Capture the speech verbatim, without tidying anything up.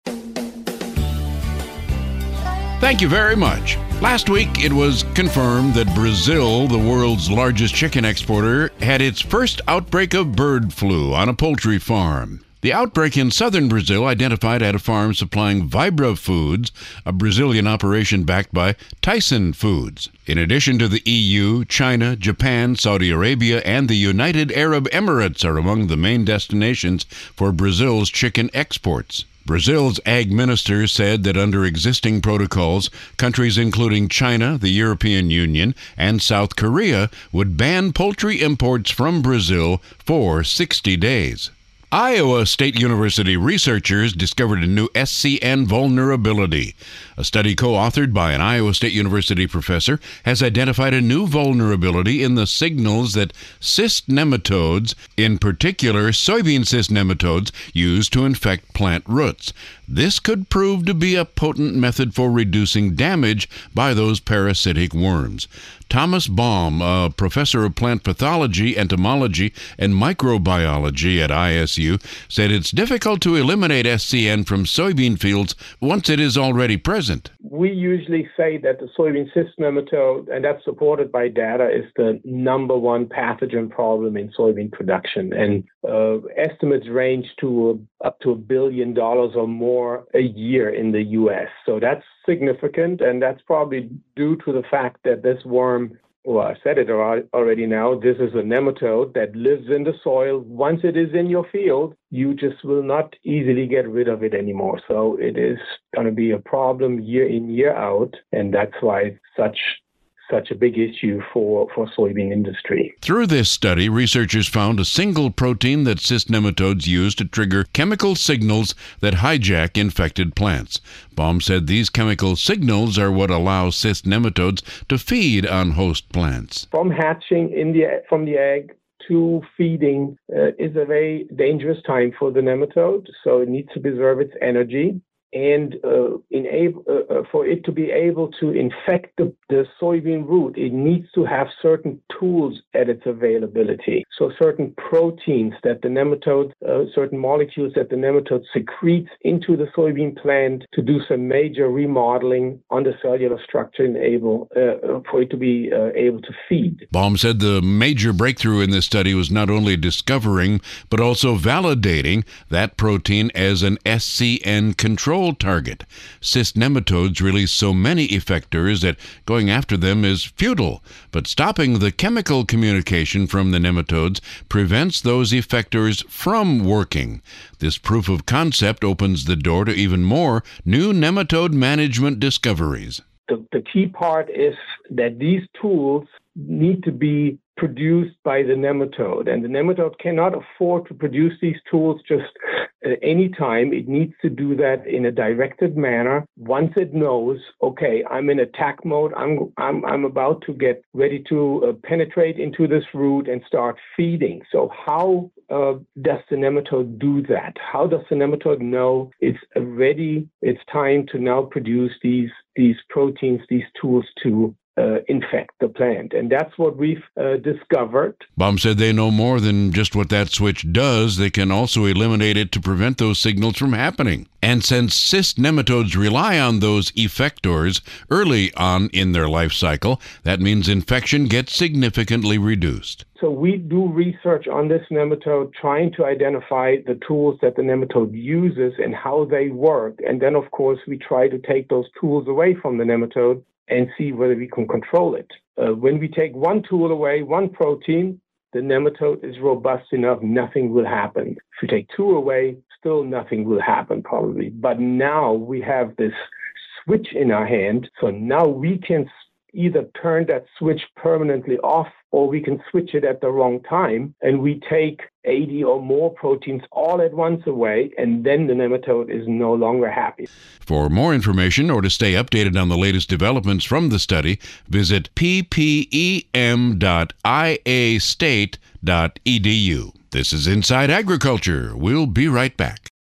Thank you very much. Last week, it was confirmed that Brazil, the world's largest chicken exporter, had its first outbreak of bird flu on a poultry farm. The outbreak in southern Brazil identified at a farm supplying Vibra Foods, a Brazilian operation backed by Tyson Foods. In addition to the E U, China, Japan, Saudi Arabia, and the United Arab Emirates are among the main destinations for Brazil's chicken exports. Brazil's ag minister said that under existing protocols, countries including China, the European Union, and South Korea would ban poultry imports from Brazil for sixty days. Iowa State University researchers discovered a new S C N vulnerability. A study co-authored by an Iowa State University professor has identified a new vulnerability in the signals that cyst nematodes, in particular soybean cyst nematodes, use to infect plant roots. This could prove to be a potent method for reducing damage by those parasitic worms. Thomas Baum, a professor of plant pathology, entomology, and microbiology at I S U, said it's difficult to eliminate S C N from soybean fields once it is already present. We usually say that the soybean cyst nematode, and that's supported by data, is the number one pathogen problem in soybean production. And uh, estimates range to uh, up to a billion dollars or more a year in the U S. So that's significant, and that's probably due to the fact that this worm, well, I said it already now, this is a nematode that lives in the soil. Once it is in your field, you just will not easily get rid of it anymore. So it is going to be a problem year in, year out, and that's why it's such such a big issue for, for soybean industry. Through this study, researchers found a single protein that cyst nematodes use to trigger chemical signals that hijack infected plants. Baum said these chemical signals are what allow cyst nematodes to feed on host plants. From hatching in the, from the egg to feeding uh, is a very dangerous time for the nematode, so it needs to preserve its energy. And uh, enable, uh, for it to be able to infect the, the soybean root, it needs to have certain tools at its availability. So certain proteins that the nematode, uh, certain molecules that the nematode secretes into the soybean plant to do some major remodeling on the cellular structure and able, uh, for it to be uh, able to feed. Baum said the major breakthrough in this study was not only discovering, but also validating that protein as an S C N control target. Cyst nematodes release so many effectors that going after them is futile, but stopping the chemical communication from the nematodes prevents those effectors from working. This proof of concept opens the door to even more new nematode management discoveries. The, the key part is that these tools need to be produced by the nematode, and the nematode cannot afford to produce these tools just at any time. It needs to do that in a directed manner. Once it knows, okay, I'm in attack mode, I'm I'm I'm about to get ready to uh, penetrate into this root and start feeding. So how uh, does the nematode do that? How does the nematode know it's ready? It's time to now produce these these proteins, these tools to Uh, infect the plant. And that's what we've uh, discovered. Baum said they know more than just what that switch does. They can also eliminate it to prevent those signals from happening. And since cyst nematodes rely on those effectors early on in their life cycle, that means infection gets significantly reduced. So we do research on this nematode, trying to identify the tools that the nematode uses and how they work. And then, of course, we try to take those tools away from the nematode and see whether we can control it. Uh, when we take one tool away, one protein, the nematode is robust enough, nothing will happen. If you take two away, still nothing will happen probably. But now we have this switch in our hand, so now we can either turn that switch permanently off or we can switch it at the wrong time, and we take eighty or more proteins all at once away, and then the nematode is no longer happy. For more information or to stay updated on the latest developments from the study, visit p p e m dot i a state dot e d u. This is Inside Agriculture. We'll be right back.